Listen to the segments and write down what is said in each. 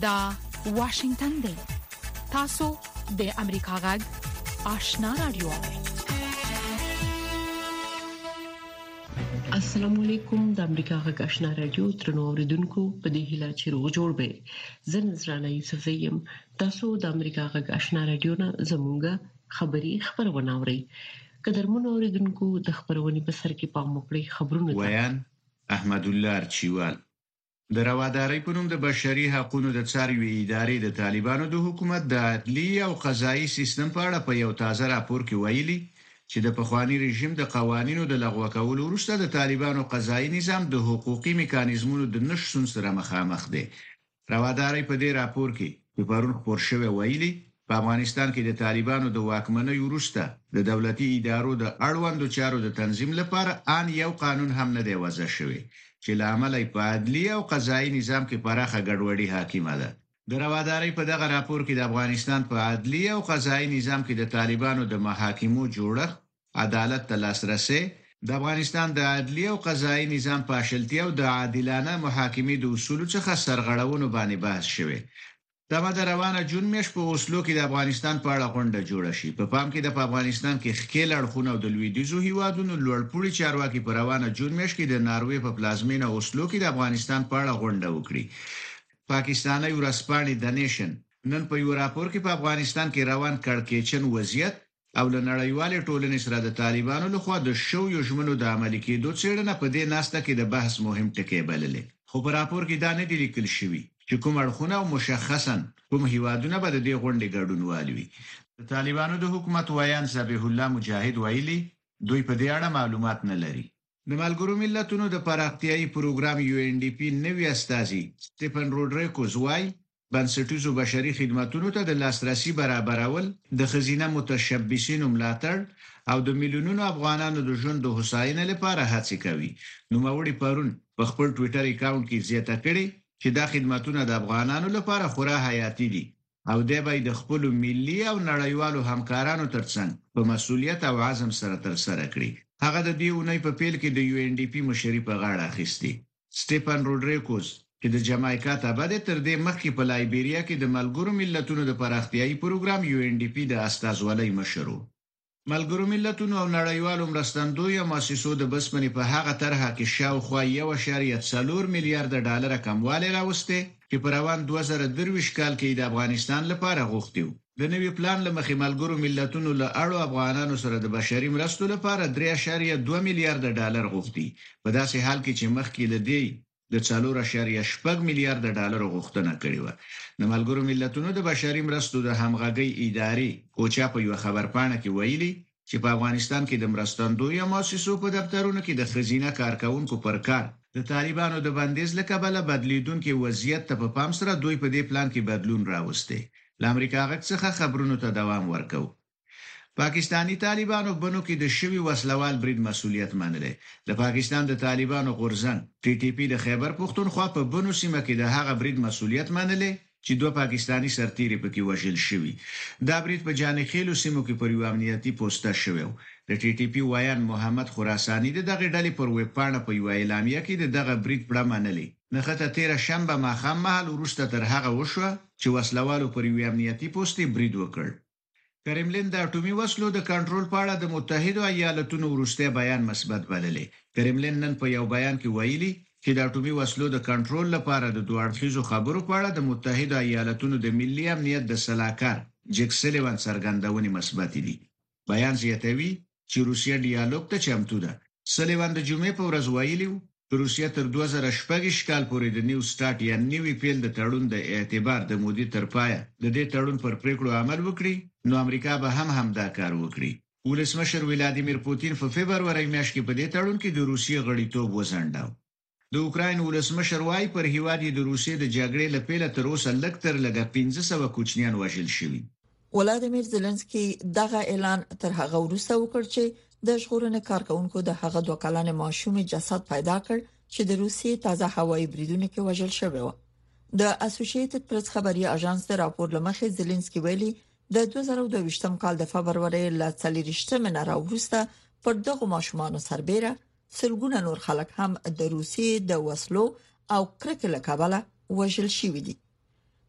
دا واشنگتن دی تاسو د امریکا غږ آشنا رادیو. السلام علیکم د امریکا غږ آشنا رادیو ترنو اوریدونکو په دې هیله چې روغ جوړ به زه نذرانه یوسف زیم. تاسو د امریکا غږ آشنا رادیو نه زموږه خبرونه اورئ. قدرمن اوریدونکو د خبرونې په سر کې پام وکړئ. خبرونه ویان احمد الله ارچیوال. د روادارۍ په نوم د بشري حقوقو د څاروي ادارې د طالبانو د حکومت د عدلي او قضایي سیستم په اړه په یو تازه راپور کې ویلي چې د پخوانی رژیم د قوانینو د لغوه کولو وروسته د طالبانو قضایي نظام د حقوقي میکانیزمونو د نشټون سره مخامخ دی. روادارۍ په دې راپور کې په پرون خبر شوی ویلي په افغانستان کې د طالبانو د واکمنۍ وروسته د دولتي ادارو د اړوندو چارو د تنظیم لپاره ان یو قانون هم نه دی وضع شوی چې لامل یې په عدلي او قضایي نظام کې پراخه ګډوډي حاکمه ده. د روادارۍ په دغه راپور کې د افغانستان په عدلي او قضایي نظام کې د طالبانو د محاکمو جوړښت، عدالت ته لاسرسي، د افغانستان د عدلي او قضایي نظام پاشلتیا او د عادلانه محاکمې د اصولو څخه سرغړونو باندې بحث شوی. دا د روانه جون میاشت په اوسلو کې د افغانستان په اړه غونډه جوړه شي. په پام کې د افغانستان کې ښکېل اړخونه او د لویدیځو هیوادونو لوړپوړي چارواکي په روانه جون میاشت کې د ناروې په پلازمینه اوسلو کې د افغانستان په اړه غونډه وکړي. پاکستاني ورځپاڼې د نیشن نن په یو راپور کې په افغانستان کې روان کړکېچن وضعیت او له نړیوالې ټولنې سره د طالبانو لخوا د شویو ژمنو د عملي کېدو څېړنه په دې ناسته کې د بحث مهم ټکی بللې. خو په راپور کې دا نه دی لیکل شوی چې کوم اړخونه او مشخصا کوم هیوادونه به د دې غونډې ګډون والي. د طالبانو د حکومت ویان ذبیح الله مجاهد ویلي دوی په دې اړه معلومات نه لري. د ملګرو ملتونو د پراختیایي پروګرام UNDP نوی استازي سټيفن روډریګوز وايي بنسټیزو بشري خدماتو ته د لاسرسي برابرول د خزینه متشبثینو ملاتړ او د میلیونونو افغانانو د ژوند د هوساینې لپاره هڅې کوي. نو موري پرون په خپل ټوئیټر اکاونټ کې زیاته کړې چې دا خدماتونه د افغانانو لپاره خورا حیاتي دي او د به د خپل ملي او نړیوالو همکارانو ترڅنګ په مسؤلیت او عزم سره ترسره کړي. هغه د دې اونۍ په پیل کې د UNDP مشري په غاړه اخیستي. سټيفن روډریګوز چې د جامایکا تابع تر دې مخکې په لایبیریا کې د ملګرو ملتونو د پراختیایي پروګرام UNDP د استازولۍ مشر و. ملګرو ملتونو او نړیوالو مرستندویو مؤسسو د بسمنې په هغه طرحه کې شاوخوا 1.4 میلیارډ ډالر کموالی راوسته چې په روان 2023 کال کې د افغانستان لپاره غوښتي و. د نوي پلان لمخې ملګرو ملتونو له اړو افغانانو سره د بشري مرستو لپاره 3.2 میلیارډ ډالر غوښتي، په داسې حال کې چې مخکې له دې د 4.8 میلیارډ ډالر غوښتنه کړې و. د ملګرو ملتونو د بشري مرستو د همغږۍ ادارې اوچا په یو خبرپاڼه کې ویلي چې په افغانستان کې د مرستندویو مؤسسو په دفترونو کې د خزینه کارکونکو پر کار د طالبانو د بندیز له کبله بدلیدونکو وضعیت ته په پام سره دوی په دې پلان کې بدلون راوسته. لامریکا غږ څخه خبرونو ته دوام ورکو. پاکستانی طالبانو بنو کې د شوی وسلوال برید مسولیت منله. د پاکستان د طالبانو غورځنګ TTP د خیبر پختونخوا په بنو سیمه کې د هغه برید مسولیت منله چې دوه پاکستانی سرتیري پکې وژل شوي. دا برید په جانخیلو سیمو کې پر یو امنیتي پوسټه شوی. د TTP وایان محمد خراسانی د دغه ډلې پر ویب پاڼه په یو اعلامیه کې دغه برید پړه منلې. نخته 13 شنبه ماښام مهال وروسته تر هغه وشو چې وسلوالو پر یو امنیتي پوسټ برید وکړ. کرملین د اټومي وسلو د کنټرول په اړه د متحده ایالاتونو وروسته بیان مثبت بللی. کرملین نن په یو بیان کې ویلي چې د اټومي وسلو د کنټرول لپاره د دوه اړخیزو خبرو په اړه د متحده ایالاتونو د ملي امنیت د سلاکار جک سلیوان څرګندونې مثبت دي. بیان زیاتوي چې روسیه ډیالوګ ته چمتو ده. سلیوان د جمعې په ورځ ویلي روسیه تر 2014 کال پورې د نیو سٹارټ یا نیوی پیل د تړون د اعتبار د مودې تر پایه د دې تړون پر پریکړو عمل وکړي، نو امریکا به هم دا کار وکړي. ولسمشر ولادیمیر پوتین په فبرवरी میاشت کې په دې تړون کې د روسیې غړیتوب وځنډاو. د اوکراین ولسمشر وايي پر هیواد د روسیې د جګړې لپاره تر اوسه لکټر لګا 1500 کوچنیان وژل شوي. ولادیمیر زيلنسکي دغه اعلان تر هغه وروسته وکړ چې د ژغورنې کارکونکو د هغه 2 کلن ماشوم جسد پیدا کړ چې د روسیې تازه هوایي بریدونو کې وژل شوی و. د اسوسییټډ پریس خبري اژانس د راپور لمخې زيلنسکي ویلي د 2022 کال د فبرवरी ل 30 راوروسته پر دغه ماشومانو سربېره سلګونه نور خلک هم د روسیې د وسلو او کرکې له کبله وژل شوي دي.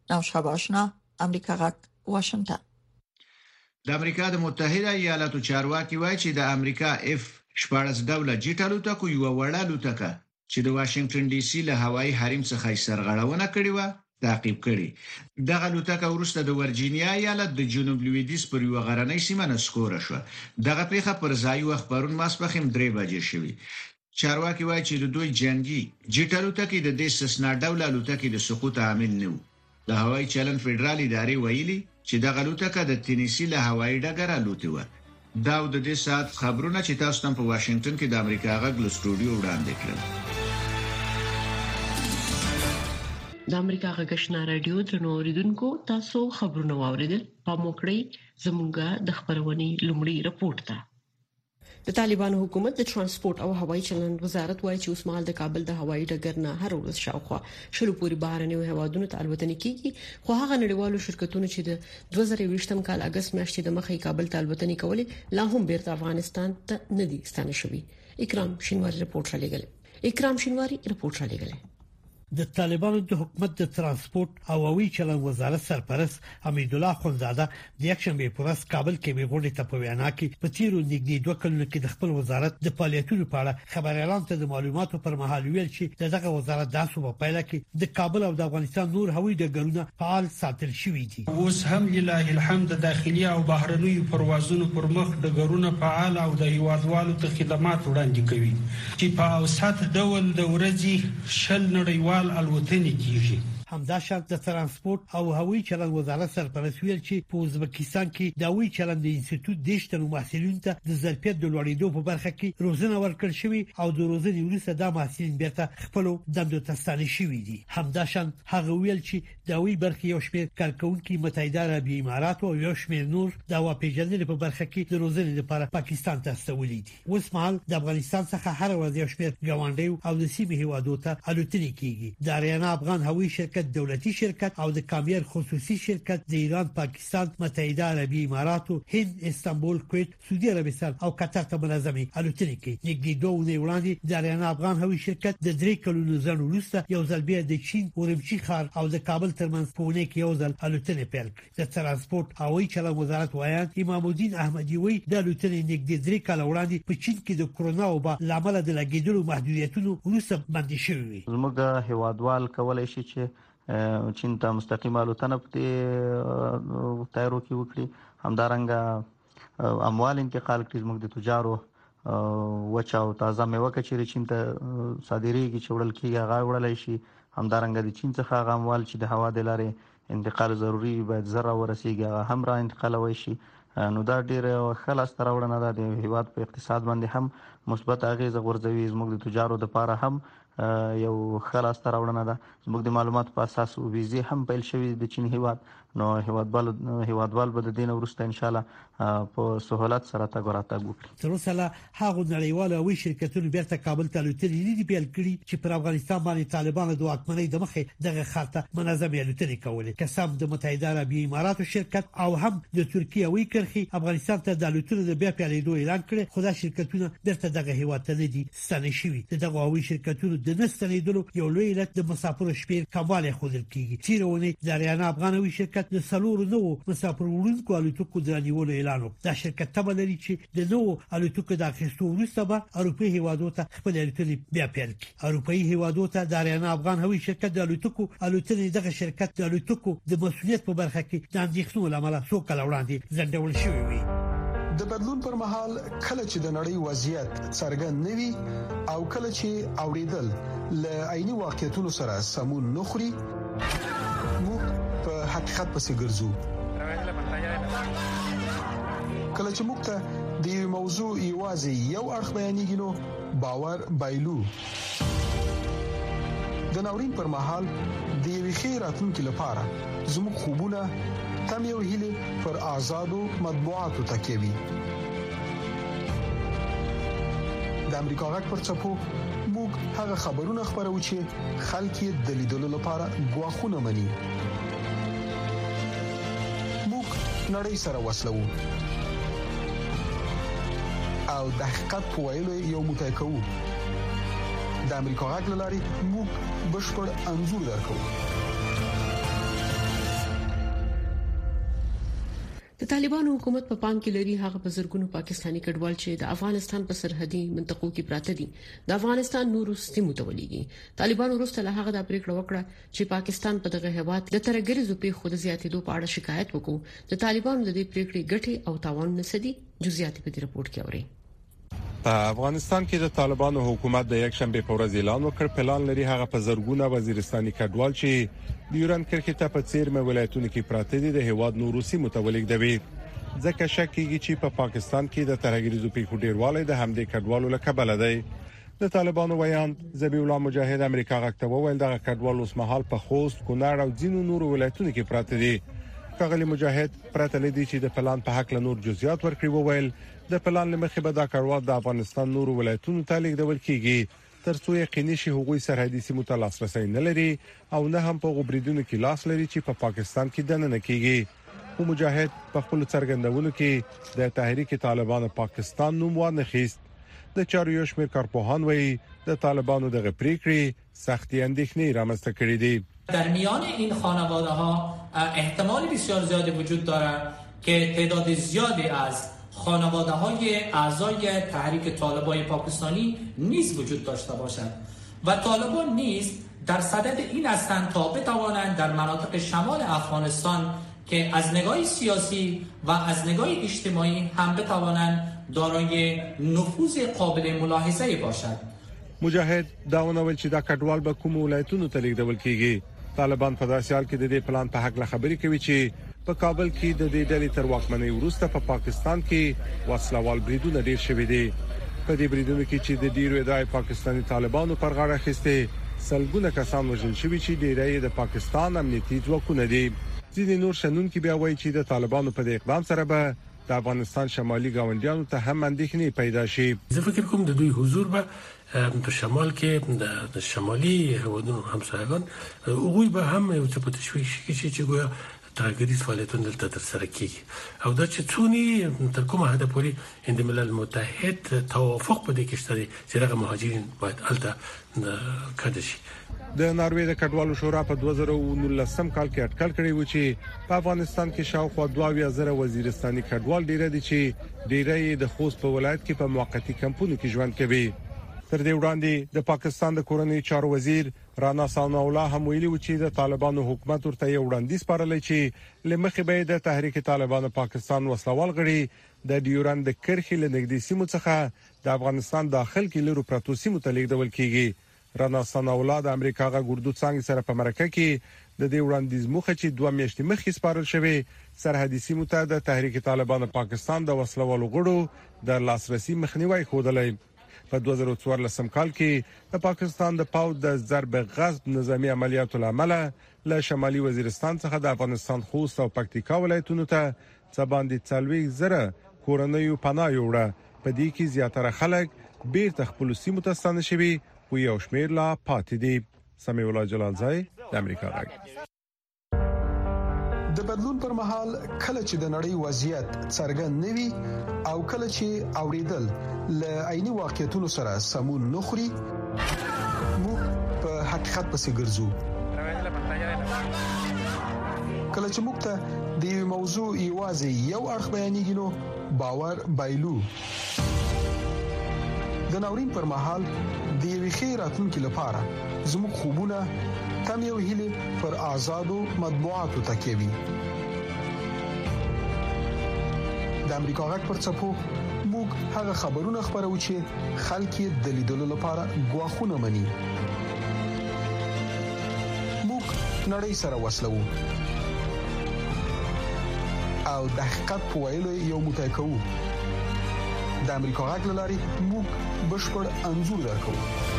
نو شاباشنا امریکا غک واشنگټن. د امریکا د متحده ایالاتو چارواکي وایي چې د امریکا F-14 ډوله جیټ الوتکو یو وړه الوتکه چې د واشنگټن ډي سي له هوایي حریم څخه سرغړونه کړې و تعقیب کړي. دغه الوتکه ورسته د ورجینیا ایالت د جنوب لویدیځ پر یو غرنۍ سیمه نسکوره شو. دغه پیښه پر ځای وخت پرون ماسپخیم 3 بجې شوې. چارواکي وایي چې د دوی جنگي جیټ الوتکې د دې سسنا ډوله الوتکې د سقوط عامل نه و. د هوایي چلن فدرال ادارې ویلي چې دغه الوتکه د تینیسی له هوایي ډګر الوتې و. دا د دې سات خبرونه چې تاسو ته په واشنگټن کې د امریکا غږ له سټوډیو وړاندې کړل. د امریکا غږ آشنا رادیو درنو اوریدونکو تاسو خبرونه واوریدل. په موکړی زموږه د خبرونې لومړی رپورت ده. د طالبانو حکومت د ترانسپورت او هوایي چلند وزارت وایي چې اوسمهال د کابل د هوایي ډګر نه هر ورځ شاوخوا شلو پورې بهرنیو هوادونو ته الوتنې کیږي، خو هغه نړیوالو شرکتونو چې د 2020م کال اگست میاشتې د مخې کابل ته الوتنې کولې لا هم بیرته افغانستان ته نه دي ستانه شوي. اکرام شینواری رپورټ را لېږلی. د طالبانو د حکومت د ترانسپورت او هوایي چلند وزارت سرپرست حمید الله خونزاده د یکشنبه په ورځ کابل کې ویغونډه ته په وینا کې په تیرو نږدې 2 کلونو کې د خپل وزارت د فعالیتونو په اړه خبريالان ته د معلوماتو پر مهال ویل چې دغه وزارت د صوبه پایله کې د کابل او د افغانستان نور هوایي ډګرونه فعال ساتل شوي دي. اوس هم لله الحمد داخلي او بهرنۍ پروازونو پر مخ ډګرونه فعال او د هیوادوالو ته خدمات وړاندې کوي چې په اوسط ډول د ورځې شل نړیوال الوتنې کیږي. همداشان د ترانسپورت او هوایي چلند وزارت سرپرست ویل چې په ازبکستان کې د هوایي چلند انسټیټیوټ دیشتنو محصلینو ته د ظرفیت د لوړېدو په برخه کې روزنه ورکړل شوې او د روزنې وروسته د محصلین بیرته خپل دندو ته ستانه شوي دي. همداشان هغه ویل چې د هوایي برخې یو شمېر کارکونکو متحده عربي امارات او یو شمېر نور د هوا پیژندنې په برخه کې د روزنې لپاره پاکستان ته استولي دي. اوس مهال د افغانستان څخه هر ورځ یو شمېر ګاونډي او د سیمې هیوادو ته الوتنې کیږي. د اریانا افغان هوایي شرکت دولتي شرکت او د کامیر خصوصي شرکت د ایران، پاکستان، متحده عربي امارات، هند، استانبول، کویت، سعودي عربستان او قطر ته منظمي الوتنې کوي. نږدې 2 ونې وړاندې د اریانا افغان هوایي شرکت د 3 کلونو ځنډ وروسته یو ځل بیا د چین اورمچی ښار او د کابل ترمنځ په ونه کې یو ځل الوتنې پیل کړې. د ترانسپورت او هوایي چلند وزارت وایي امام الدین احمدی وایي د الوتنې نږدې 3 کال وړاندې په چین کې د کرونا وبا لامل د لګیدلو محدودیتونو وروسته باندې شوې. زموږ هیوادوال کولای شي چې چین ته مستقیمه الوتنه په تایرو کې وکړي. همدارنګه اموال انتقال کړي. زموږ د تجارو وچا او تازه میوه کچېري چین ته صادریږي چې وړل کېږي هغه وړلای شي. همدارنګه د چین څخه هغه اموال چې د هوا د لارې انتقال ضروری باید زره ورسیږي هغه هم را انتقالوي شي. نو دا ډیره خلاص ترونه ده د هیواد په اقتصاد باندې هم مثبت اغیزه غورځوي. زموږ د تجارو لپاره هم یو خلاص ترونه ده. زموږ د معلوماتو په اساس ویزه هم پیل شوې د چین هیواد. نو هیوادوال به د دین ورسته ان شاء الله په سہولت سره تاګوراتګ وکړي. تر اوسه هغه نړیوال هوایي شرکتونو بیرته کابل ته الوتنې نه دي پیل کړي چې پر افغانستان باندې طالبانو د واکمنۍ د مخې دغه خاطر منظمې الوتنې کولې. قسم د متحده عربي امارات شرکت او هم د ترکیه هوایي کرښې افغانستان ته د الوتنې د بیا پیلېدو اعلان کړي، خو دا شرکتونه بیرته دغه هیواد ته نه دي ستنې شوي. دغه هوایي شرکتونو د نستنېدلو یو لوی علت د مسافرو شمېر کموالی ښودل کیږي. تیرونه د اریانا افغان هوایي شرکت د سلور نو مسافر وړونکو الوتکو د نیولو اعلان وکړ. دا شرکت تبه لري چې د نو الوتکو د اخیستو وروسته به اروپایي هیوادو ته خپل الوتنې بیا پیل کړي. اروپایي هیوادو ته د اریانا افغان هوایي شرکت د الوتنې دغه شرکت د الوتکو د مسؤلیت په برخه کې د اندېښنو لامل څو کال وړاندې ځنډول شوی وي. د بدلون پر مهال کله چې د نړۍ وضعیت څرګند نوي او کله چې اوریدل ل عیني واقعیتونو سره سمون نخري موږ په حقیقت پسې ګرځو. کله چې موږ ته د موضوع یوازې یو اړخ بیانېږي نو باور بایلو. د ناورین پر مهال د یوې خیراتونکو لپاره زموږ خوبونه تم یو هیله پر آزادو مطبوعاتو تکیوي. د امریکا غږ پر چپو موږ هغه خبرونه خبرو چې خلک یې د لیدلو لپاره غواخونه مني. موږ نړۍ سره وصلو او د حقیقت په ویلو یو موټی کوو. د امریکا غږ لاري موږ بشپړ انزور درکو. د طالبانو حکومت په پام کې لري هغه بزرګونو پاکستانی کډوال چې د افغانستان په سرحدي منطقو کې پراته دي د افغانستان نورو سیمو ته ولېږي. طالبانو وروسته له هغه د پریکړه وکړه چې پاکستان په دغه هیواد د ترګریزو په خود زیاتېدو په اړه شکایت وکړي. د طالبانو د دې پریکړې ګټې او تاوان نسدي جزئیات په دې رپورت کې اوري. په افغانستان کې د طالبانو حکومت د یک شنبه په ورځ اعلان وکړ پلان لري هغه په زرګونه وزیرستاني کډوال چې د یوران کرکټ په څیر مې ولایتونو کې پراته دي د هیواد نورو سیمو ته ولېږدوي. ځکه شک کیږي چې په پاکستان کې د ترهګریزو پیښو ډیروالی د همدې کډوالو له کبله دی. د طالبانو ویان ذبیح الله مجاهد امریکا غاکته وویل دغه کډوال اوس مهال په خوست، کونړ او ځینو نورو ولایتونو کې پراته دي. کاغلی مجاهد پرته لدی چې د پلان په حق له نور جزئیات ورکړي وویل د پلان لمخې به دا کډوال د افغانستان نورو ولایتونو ته لیږدول کیږي ترڅو یقیني شي هغوی سرحدي سیمو ته لاسرسي نه لري او نه هم په غوبریدونو کې لاس لري چې په پاکستان کې دننه کیږي. خو مجاهد په خپل څرګندونو کې د تحریک طالبان پاکستان نوم ورنخیست. د چارو یو شمېر کارپوهان وایي د طالبانو دغه پریکړې سختي اندېښنې رامنځته کړې دي. در میان این خانواده ها احتمال بسیار زیادی وجود دارد که تعداد زیادی از خانواده های اعضای تحریک طالبان پاکستانی نیز وجود داشته باشد و طالبان نیز در صدد این هستند تا بتوانند در مناطق شمال افغانستان که از نگاه سیاسی و از نگاه اجتماعی هم بتوانند دارای نفوذ قابل ملاحظه باشد. مجاهد داونه ول چې دا کډوال به کوم ولایتونو ته لیږدول کیږي. طالبان په داسې حال کې د دې پلان په حق له خبرې کوي چې په کابل کې د دې ډلې تر واکمنۍ وروسته په پاکستان کې وسلوال بریدونه ډیر شوي دي. په دې بریدونو کې چې د ډیرو ادعای پاکستاني طالبانو پر غاړه اخیسته سلګونه کسان وژل شوي چې ډیری د پاکستان امنیتي ځواکونه دي. ځینې نور شنونکي بیا وایي چې د طالبانو په دې اقدام سره به د افغانستان شمالي گاونډیانو ته هم اندېښنې پیدا شي. زه فکر کوم د دوی حضور به په شمال کې د شمالي هیوادونو همسایگان هغوی به هم یو څه په تشویش کې چې ګویا ترګریز فعالیتونه دلته ترسره کیږي او دا چې څونی تر کومه حد پورې هند ملل متحد توافق په دې کې شته چې هغه مهاجرین باید الته کډه شي. د ناروې د کډوالو شورا په 2019 کال کې اټکل کړی و چې په افغانستان کې شاوخوا 22,000 وزیرستاني کډوال ډیر دي چې ډیری د خوست په ولایت کې په موقتی کمپونو کې ژوند کوي. تر دې وړاندې د پاکستان د کورنۍ چارو وزیر رانا ثناءالله هم ویلي و چې د طالبانو حکومت ورته یو وړاندیز سپارلی چې لمخې به د تحریک طالبان پاکستان وسلوال غړي د ډیورند د کرخې له نږدې سیمو څخه د افغانستان داخل کې لرو پروتو سیمو ته لیږدول کیږي. رانا ثناءالله د امریکا غا ګردو څنګه سره په مرکه کې د دې وړاندیز مخه چې 2 میاشتې مخکې سپارل شوی سرحدي سیمو ته د تحریک طالبان پاکستان د وسلوالو غړو د لاسرسي مخنیوي خوده. په 2014 کال کې د پاکستان د پاود د ضرب غصب نظامی عملیاتو لامل له شمالي وزیرستان څخه د افغانستان خوست او پکتیکا ولایتونو ته څباندې 40,000 کورنۍ پناه یوړه. په دې کې زیاتره خلک بیرته خپل سیمو ته ستانه شوي او یو شمېر لا پاتې دي. سمیع الله جلالزای د امریکا غږ. د بدلون پر مهال کله چې د نړۍ وضعیت څرګند نوي او کله چې اوریدل له عیني واقعیتونو سره سمون نخري موږ په حقیقت پسې ګرځو. کله چې موږ ته د موضوع ایوازي یو اړخ بیانېږي نو باور بایلو. د ناورین پر مهال د یوې خیراتونکو لپاره زموږ خوبونه تم یو هیله پر آزادو مطبوعاتو تکوي. د امریکا غږ پر څپو موږ هغه خبرونه خبرو چې خلک د لیدلو لپاره غواخونه مني. موږ نړۍ سره وسلو او د حقیقت په ویلو یو متای کوو. د امریکا غږ لاري موږ بشپړ انځور درکو.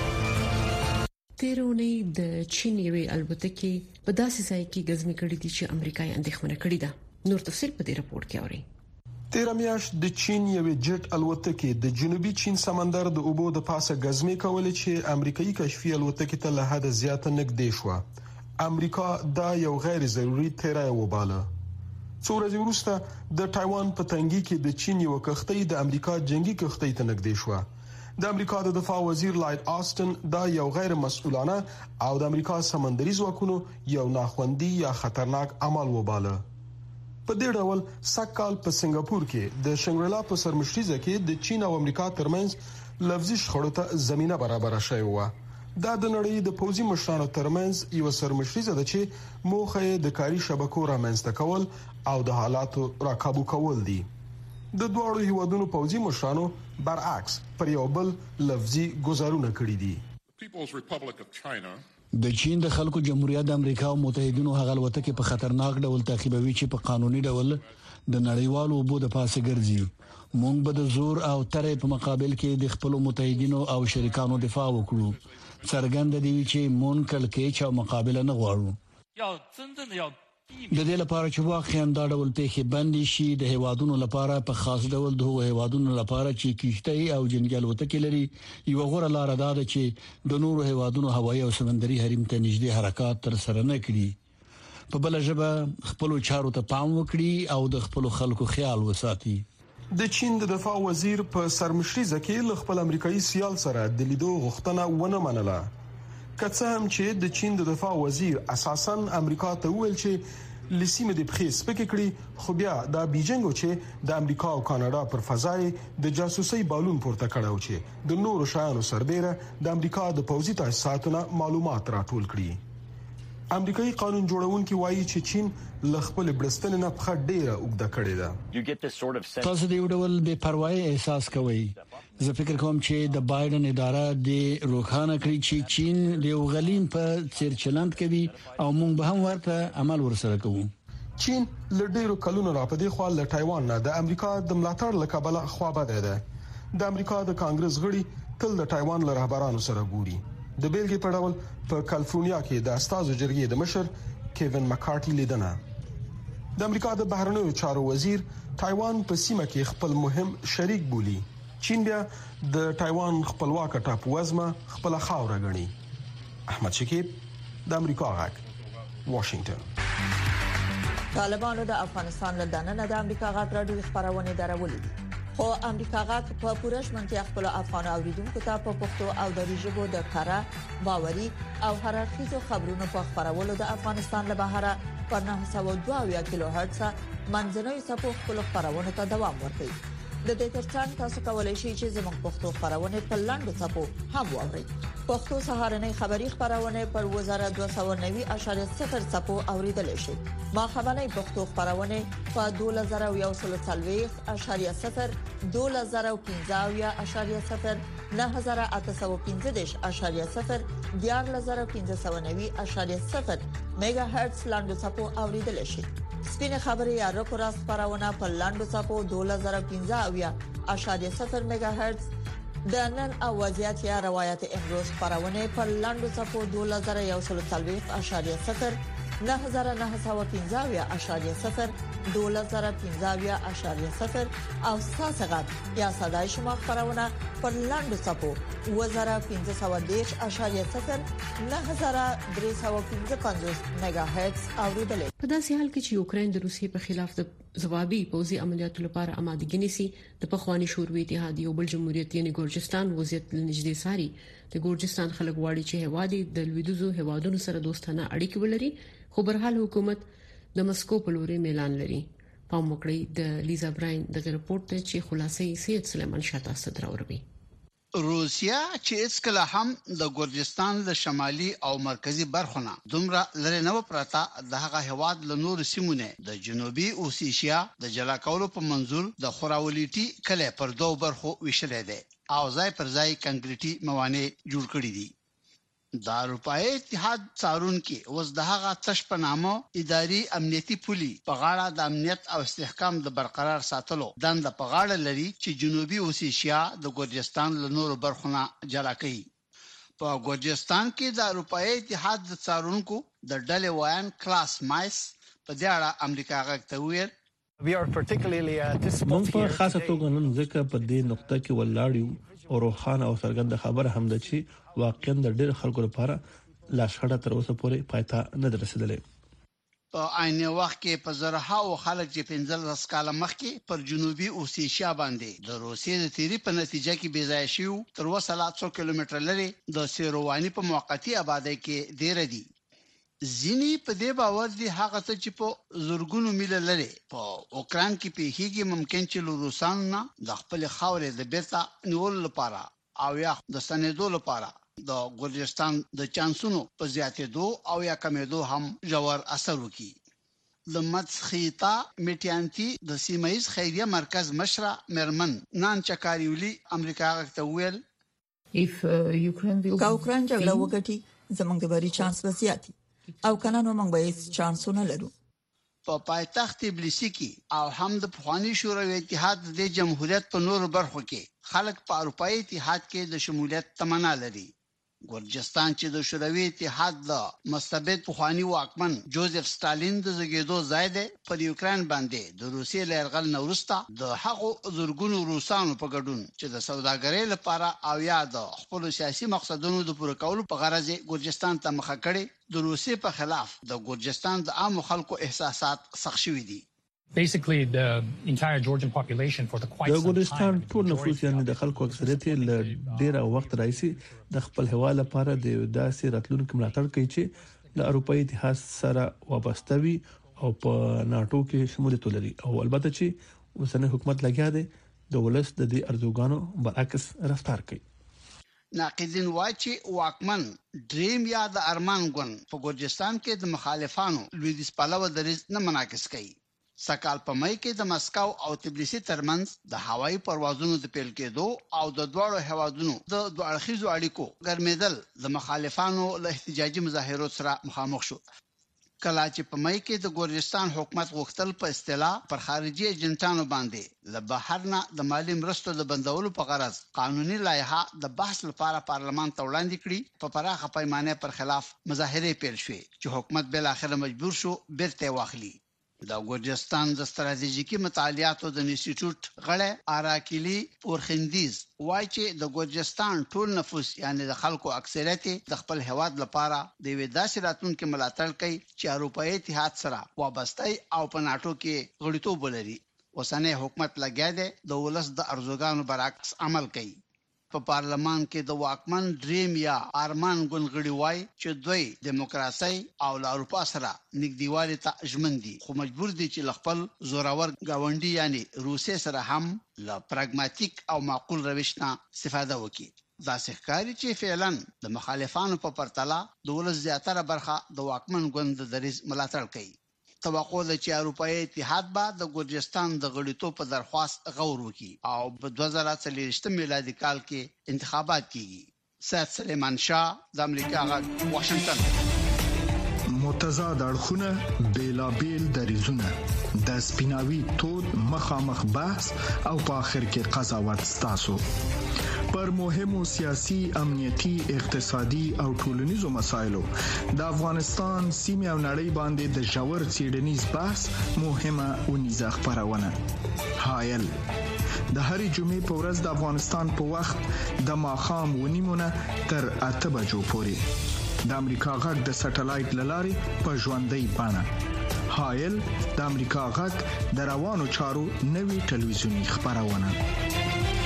تیرونی د چین یوې الوتکې په داسې ځای کې غزمې کړې دي چې امریکایي اندېښمنه کړې ده. نور تفصیل په دې راپور کې اورئ. تیر میاشت د چین یوې جټ الوتکې د جنوبي چین سمندر د اوبو د پاسه غزمې کولې چې امریکایي کشفي الوتکې ته له حد زیاته نږدې شو. امریکا دا یو غیر ضروري تیرای وباله. څو ورځې وروسته د تایوان په تنګي کې د چین یو کښتۍ د امریکا جنگي کښتۍ ته نږدې شو. د امریکا د دفاع وزیر لایډ آستن دا یو غیر مسؤلانه او د امریکا سمندري ځواکونو یو ناخوندي یا خطرناک عمل وباله. په دې ډول سکهال په سنگاپور کې د شنګریلا په سرمشريزه کې د چین او امریکا ترمنځ لفظي شخړو ته زمينه برابر شوی و. دا د نړۍ د پوځي مشرانو ترمنځ یو سرمشريزه ده چې موخه د کاري شبکو رامنځته کول او د حالاتو راکابو کول دي. د دوه هیوادونو پوځي مشرانو برعکس پر یو بل لفظي گزارونه کړی دي. د چین د خلکو جمهوریت د امریکا او متحدینو هغه الوتکې په خطرناک ډول تعقیبوي چې په قانوني ډول د نړیوالو اوبو د پاسه ګرځي. مونږ به د زور او ترې په مقابل کې د خپل متحدینو او شریکانو دفاع وکړو. څرګند دي چې مونږ کله کې چا مقابله نه غواړو. د دې لپاره چې واقعا دا ډول پیښې بندي شي د هیوادونو لپاره په خاص ډول د هیوادونو لپاره چې کشتۍ او جنگل وتکې لري یو غوړه لار ده چې د نورو هیوادونو هوایي او سمندري حریم ته نږدې حرکات تر سره نه کړي. په بل ژبه خپل چارو ته پام وکړي او د خپل خلکو خیال وساتي. د چین د دفاع وزیر په سرمشريزه کې ل خپل امریکایي سیال سره د لیدو غوښتنه ونه منله. کڅه هم چې د چین د دفاع وزیر اساساً امریکا ته ویل چې لسیمه د بخیس پکې کړی، خو بیا د بیجینګ چې د امریکا او کاناډا پر فضای د جاسوسي بالون پورته کړو چې د نورو شایانو سربېره د امریکا د پوځي تاسیساتونو معلومات راټول کړي. امریکایي قانون جوړونکي وایي چې چین ل خپل بلستن نه په ډیره اوږده کړې ده. تاسو د یو ډول بے پروايي احساس کوئ. زه فکر کوم چې د بایدن اداره د روخانه کړی چې چین د غلیم په څیر چلند کوي او موږ به هم ورته عمل ورسره کوو. چین ل ډیرو کلونو راپدې خو له تایوان نه د امریکا د ملاتړ لکبل خوابه ده. د امریکا د کانګرس غړي تل د تایوان له رهبرانو سره ګوري. د بیلګې په ډول په کالیفورنیا کې د استازو جرګې د مشر کیوین مکارټي لیدنه. د امریکا د بهرنیو چارو وزیر تایوان په سیمه کې خپل مهم شریک بولي. چین بیا د تایوان خپلواک ټاپو وزمه خپل خاور غني. احمد شکیب د امریکا غږ واشنگټن. طالبانو د افغانستان له دننه د امریکا غږ راډیو خبرونه درولې دي. خو امریکا غږ په پوره شمنتیا خپل افغان اوریدونکو ته په پښتو او دری ژبه د کارا باوري او هررخیزو خبرونو په خبرولو د افغانستان له بهره پر 902 کیلو هرتز منځنوي صفو خپل خبرونه ته دوام ورکوي. د دې ترڅنګ تاسو کولای شئ چې زموږ پښتو خبرونه په لاندو صفو هم واورئ. پښتو سهارنۍ خبری خبرونه پر 2290.0 صفو اوریدل شي. ما خبرنۍ پښتو خبرونه په 2140.0 2015.0 9815.0 14590.0 میگا هرتز لاندو صفو اوریدل شي. سپینه خبري یا رکوراس خبرونه په لاندو صفو 2015.0 میگا هرتز د نن اوازيات یا روایت امروز خبرونه په لاندو صفو 2140.0 9915.0 2015.0 او ساسغت یا صداي شما خبرونه پر لاندو صفو 1510.0 9315 میگا هرتز اوریدل. په داسې حال کې چې یوکرين د روسیې په خلاف د ځوابي پوځي عملیاتو لپاره آمادګي نیسي، د پخوانی شوروي اتحاد یو بل جمهوریت یعنی ګورجستان وضعیت نږدې ساري. د ګورجستان خلک واړي چې هوادي د لویدوزو هوادونو سره دوستانه اړیکې ولري، خو برحال حکومت د مسکو په لوري اعلان لري. پام وکړئ د لیزا براین د رپورت ته چې خلاصې سید سلیمان شاته صدر اوروي. روسیا چې اسکله هم د ګورجستان د شمالي او مرکزی برخونه دومره لري نه پراته د هغه هواد له نور سیمونه د جنوبي اوسیشیا د جلا کولو په منزور د خوراولیټي کله پر دوه برخو ویشلې ده او ځای پر ځای کنکریټي موانع جوړ کړی دي. د اروپای اتحاد څارون کې اوس د هغه تش په نامه اداري امنیتي پولي په غاړه د امنیت او استحکام د برقرار ساتلو دند په غاړه لري چې جنوبي اوسیشیا د ګورجستان له نورو برخونه جلا کوي. په ګورجستان کې د اروپای اتحاد د څارونکو د ډلې وایان کلاس مایس په دې اړه امریکا غږ ته ویل موږ په خاصه توګه نن ځکه په دې نقطه کې ولاړیو او روحانه او څرګنده خبره هم ده چې واقعا د ډېر خلکو لپاره لا شخړه تر اوسه پورې پایته نه رسیدلې. په عین وخت کې په زرهاو خلک چې 15 کاله مخکې پر جنوبي اوسیشیا باندې د روسیې د تیری په نتیجه کې بې ځای شو تر 200 کیلومتر لري د سیروانی په موقتی آبادی کې ډیر دي. ځینی په دې باور دي هغه څه چې په زورګونو میل لري په اوکران کې پیښیږي ممکن چې روسانو نه د خپل خاورې د بیرته نیول لپاره او یا د سندو لپاره د ګورجستان د چانسونو په زیاتېدو او یا کمېدو هم ژور اثر وکړي. لمڅخیتا میټیانتی د سیمایز خیریه مرکز مشره مرمن نان چکاریولی امریکا غته ویل اوکران جګړه وکړي زمونږ د بری چانس وسیاتي او کنه نو موږ به هیڅ چانسونه لرو. په پایتخت تبلیسی کې او هم د افغاني شوروي اتحاد د جمهوریت په نور برخو کې خلک په اروپאי اتحاد کې د شمولیت تمنا لري. ګورجستان چې د شوروي اتحاد د مستبد افغاني واکمن جوزف ستالین د زګیدو ځای دی پر یوکران باندې د روسیې له یرغل نه وروسته د هغو زورګونو روسانو په ګډون چې د سوداګرۍ لپاره او یا د خپل سیاسي مقصدونو د پوره کولو په غرض ګورجستان ته مخه کړي د روسیې په خلاف د ګورجستان د عام خلکو احساسات سخت شوي دي. Basically the entire Georgian population for the quite some time د ګورجستان ټول نفوس یعنی د خلکو اکثریت له ډیره وخت راځي د خپل هوا لپاره د داسې راتلونکو ملاتړ کوي چې له اروپאי اتحاد سره وابسته وي او په ناتو کې شمولیت لري او البته چې اوسنۍ حکومت لګیا دی د ولس د دې ارزوګانو برعکس رفتار کوي. ناقدین وایي چې واکمن ډریم یا د ارمان ګوند په ګورجستان کې د مخالفانو لویدیځ پلوه دریځ نه منعکس کوي. سکهال په مای کې د مسکو او تبلیسی ترمنځ د هوایي پروازونو د پیل کېدو او د دوړو هوادونو د دوه اړخیزو اړیکو ګرمېدل د مخالفانو له احتجاجي مظاهرو سره مخامخ شو. کله چې په مای کې د ګورجستان حکومت غوښتل په اصطلاح پر خارجي ایجنټانو باندې له بهر نه د مالی مرستو د بندولو په غرض قانوني لایحه د بحث لپاره پارلمان ته وړاندې کړي په پراخه پیمانه پر خلاف مظاهره پیل شوې چې حکومت بل اخر مجبور شو بیرته واخلي. د ګورجستان د ستراتیژیکي مطالعاتو د انسټیټیوټ غړی اراکلی اورخندیز وایي چې د ګورجستان ټول نفوس یعنی د خلکو اکثریت د خپل هواد لپاره د وې داسې راتلونکو ملاتړ کوي چې اروپאי اتحاد سره وابسته او په ناتو کې غړیتوب لري. اوسنۍ حکومت لګیا دی د ولس د ارزوګانو برعکس عمل کوي. په پارلمان کې د واکمن ډریم یا ارمان ګوندګړي وای چې دوی دیموکراسي او له اروپا سره نږدېوالي ته ژمن دي خو مجبور دي چې خپل زورور گاونډي یعنی روسي سره هم له پراګماتیک او معقول روش نه استفاده وکړي. دا ښکاري چې فعلا د مخالفانو په پرتله د ولس زیاتره برخه د واکمن ګوند د دریځ ملاتړ کوي. توقع ده چې اروپאי اتحاد به د ګورجستان د غړیتوب په درخواست غور وکړي او په 2023 میلادي کال کې انتخابات کیږي. سید سلیمان شاه د امریکا غږ واشنگټن. متضاد اړخونه بیلابیل دریزونه د سپیناوي تود مخامخ بحث او په اخر کې قضاوت ستاسو پر مهمو سیاسي امنیتي اقتصادي او ټولنیزو مسایلو د افغانستان سیمه او نړۍ باندې د جوړ څېړنیز بحث مهمه ونیزه خبرونه حایل د هرې جمعې په ورځ د افغانستان په وخت د ماخام ونیمونه تر 8 بجو پورې د امریکا غږ د سټلایټ لارې په ژوندۍ بانه حایل د امریکا غږ د روانو چارو نوي ټلویزیونی خبرونه.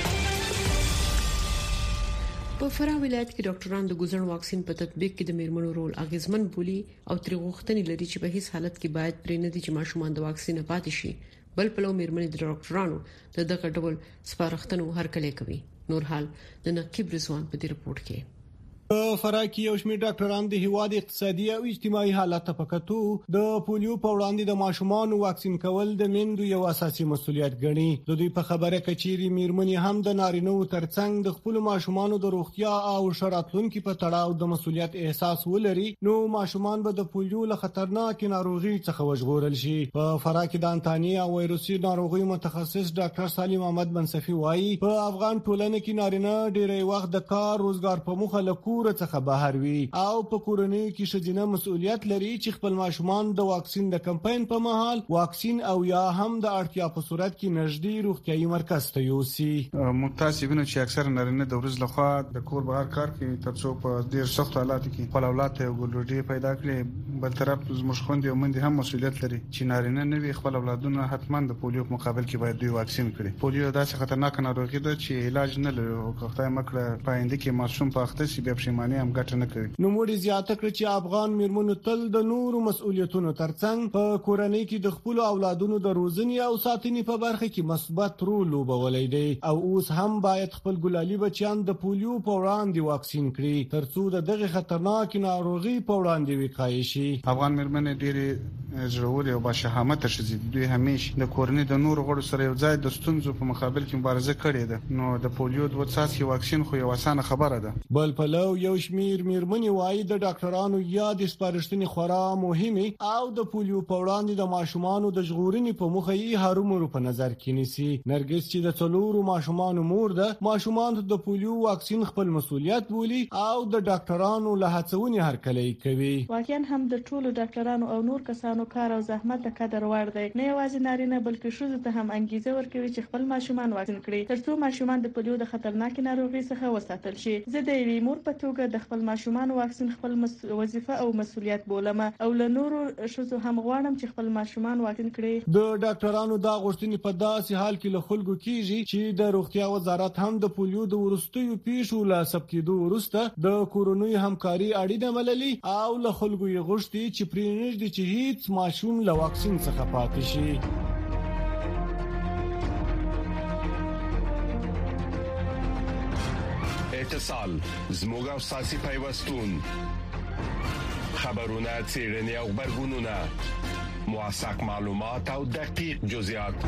په فراه ولایت کې ډاکټران د ګوزن واکسین په تطبیق کې د میرمنو رول اغیزمن بولی او تر غوښتنې لري چې په هیڅ حالت کې باید پرې نه دي چې ماشومان د واکسین پاتې شي بل په لو میرمنې د ډاکټرانو دغه ډول سپارښتنو هرکلی کوي. نور حال د نقیب رضوان په دې رپورت کې په فراه کې یو شمېر ډاکټران د هیواد اقتصادي او اجتماعي حالت په کتو د پولیو په وړاندې د ماشومان واکسین کول د میندو یو اساسي مسولیت ګڼي. د دوی په خبره کچيري میرمنې هم د نارینو ترڅنګ د خپل ماشومان د روغتیا او شراتلونکو په تړاو د مسولیت احساس ولري نو ماشومان به د پولیو له خطرناک ناروغي څخه وژغورل شي. په فراه کې د انتانیا وایروسي ناروغي متخصص ډاکټر سالم احمد بنصفي وایي په افغان ټولنه کې نارینه ډېری وخت د کار روزګار په مخه له کور څخه بهر وي او په کورنۍ کې شجنه مسؤلیت لري چې خپل ماشومان د واکسین د کمپاین په مهال واکسین او یا هم د اړتیا په صورت کې نږدې روغتيایي مرکز ته یوسي. متاسفانه چې اکثر نارینه د ورځ لخوا د کور بهر کار کوي ترڅو په ډیر سخت حالاتو کې خپل اولاد ته ګلوډي پیدا کړي. بل طرف زموږ خويندې او مندې هم مسؤلیت لري چې نارینه نوي خپل اولادونه حتمان د پولیو په مقابل کې باید دوی واکسین کړي. پولیو داسې خطرناک ناروغي ده چې علاج نه لري او خدای مکړه پاینده کې معصوم په اخته سي بیا پښیماني هم ګټه نه کوي. نو موږ زیاته کړ چې افغان میرمنو تل د نورو مسؤلیتونو ترڅنګ په کورنۍ کې د خپل اولادونو د روزنې او ساتنې په برخه کې مثبت رول لوبولی دی او اوس هم باید خپل ګلالي بچیان د پولیو په وړاندې واکسین کړي ترڅو د دغه خطرناک ناروغي په وړاندې وقایې شي. افغان میرمنې ډېرې زړورې او باشهامته ښځې دوی همیشه د کورنۍ د نورو غړو سره یو ځای د ستونزو په مقابل کې مبارزه کړې ده. نو د پولیو د څاڅکي واکسین خو یو اسانه خبره ده. بل پلو یو شمیر میرمنې وایي د ډاکټرانو یا د سپارښتنې خورا مهمه او د پولیو په وړاندې د ماشومانو د ژغورنې په موخه یې هرومرو په نظر کې نیسي. نرګس چې د څلورو ماشومانو مور ده ماشومانو د پولیو واکسین خپل مسؤلیت بولي او د ډاکټرانو له هڅونې هرکلی کوي. واقعا هم د ټولو ډاکټرانو او نور کسانو کار او زحمت د قدر وړ دی. نه یوازې نارینه بلکې ښځو ته هم انګیزه ورکوي چې خپل ماشومان واکسین کړي ترڅو ماشومان د پولیو د خطرناکې ناروغۍ څخه وساتل شي. زه د یوې مور په توګه د خپل ماشومان واکسین خپل وظیفه او مسؤلیت بولم او له نورو ښځو هم غواړم چې خپل ماشومان واکسین کړي. د ډاکټرانو دا غوښتنې په داسې حال کې له خلکو کیږي چې د روغتیا وزارت هم د پولیو د ورستیو پیښو لا سبکېدو وروسته د کورونی همکاري اړینه بللي او له خلکو یې غوښتي چې پرېنږدې چې هیڅ ماشوم له واکسین څخه پاتې شي. اتصال زموږ او ساسي پیوستون خبرونه څېړنې او خبرګونونه موثق معلومات او دقیق جزئیات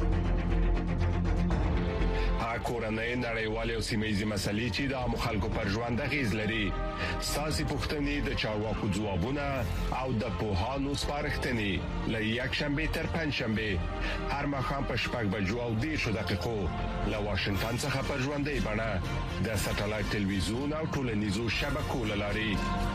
کورنۍ نړیوالې او سیمه‌ییزې مسلې چې د خلکو پر ژوند اغیز لري ساسي پوښتنې د چارواکو ځوابونه او د پوهانو سپارښتنې له یکشنبه تر پنځشنبه هر ماښام په 6:10 له واشنگټن څخه پر ژوندۍ بڼه د ساتلایت تلویزیون او ټولنیزو شبکو لاري.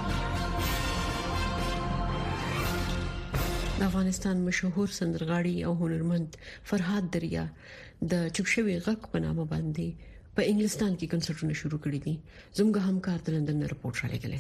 د افغانستان مشهور سندرغاړي او هنرمند فرهاد دریا د چوپشوي غږ په نامه باندې په انګلستان کې کنسرټونه شروع کړي دي. زموږ همکار د لندن رپورټ راغلی.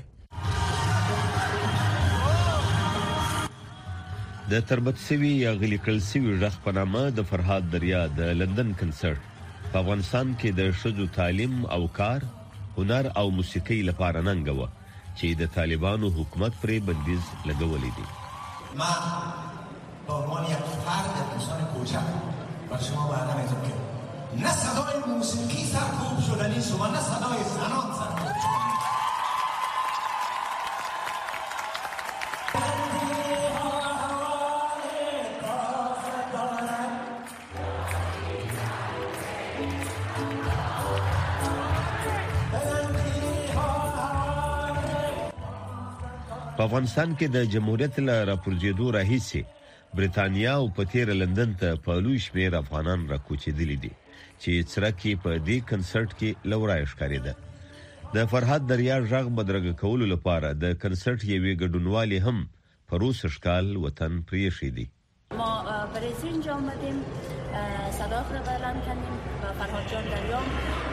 د تربت سوي یا غلي کړل سوي غږ په نامه د فرهاد دریا د لندن کنسرټ په افغانستان کې د شذو تعلیم او کار هنر او موسیقي لپاره ننګوه چې د طالبانو حکومت پرې بندیز لګولې دي. من به عنوان یک فرد انسان کوچک و شما بعدم ازم که نه صدای موسیقی سرکوب شدنی شما نه صدای زنان سرکوب شدنی. په افغانستان کې د جمهوریت له راپورځېدو راهیسې برېټانیا او په تیر لندن ته په لوی شمېر افغانان راکوچېدلي دي چې څرکې په دې کنسرټ کې لورای ښکارېده. د فرهاد دریا غږ بدرګه کولو لپاره د کنسرټ یوې ګډونوالې هم په روس اشکال وطن پریښی دي. ما برای اینجا آمدیم صدا را بلند کنیم و فرهاد جان دریام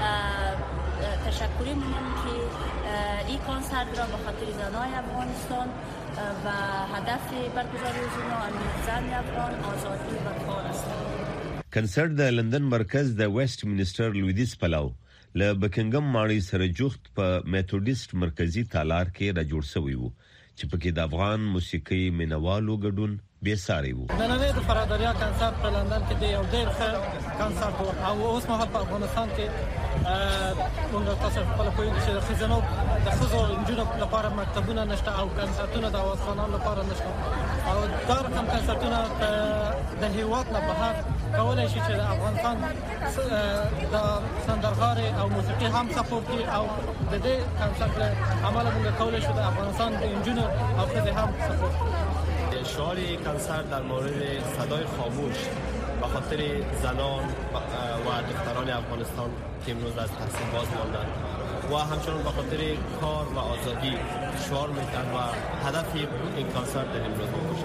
تشکری می‌کنیم که این کنسرت را به خاطر زنای افغانستان و هدف برگزاری زن زن افغان آزادی و کار است. کنسرت د لندن مرکز د ویسټ منسټر لویدیس پلاو له بکینګم ماڼۍ سره جوخت په میتودیست مرکزی تالار کې را جوړ شوی وو چې پکې د افغان موسیقي مینوالو ګډون به ساري وو. نننې د فرهاد دریا کنسرت په لندن کې دی یو ډېر ښه کنسرت او اوس مهال په افغانستان کې موږ تاسو په خپل کوی چې د خزانو د خزو انجونو لپاره مکتبونه نشته او کنسرتونه د اوسخانانو لپاره نشته او دا رقم کنسرتونه د هیواد نه بهر کولای شي چې د افغانستان د سندرغاړي او موسیقي هم سپورټ کوي او د دې کنسرت عمل موږ کولای شو د افغانستان د انجونو او خزو هم سپورټ. شعار کنسرت در مورد صدای خاموش به خاطر زنان و دختران افغانستان که امروز از تحصیل باز ماندند و همچنان به خاطر کار و آزادی شعار میدن و هدف این کنسرت در امروز باشه.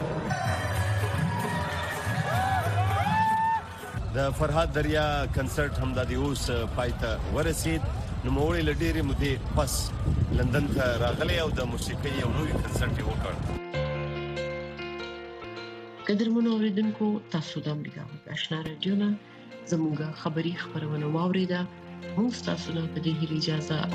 د فرهاد دریا کنسرت هم د اوس پایته ورسید. نو موري لډيري مودې پس لندن ته راغلی او د موسیقي یو لوی کنسرت وکړ. قدرمنو اوریدونکو تاسو د امریکا په آشنا رادیو نه زموږه خبری خبرونه واوریده. موږ تاسو ته په دې اجازه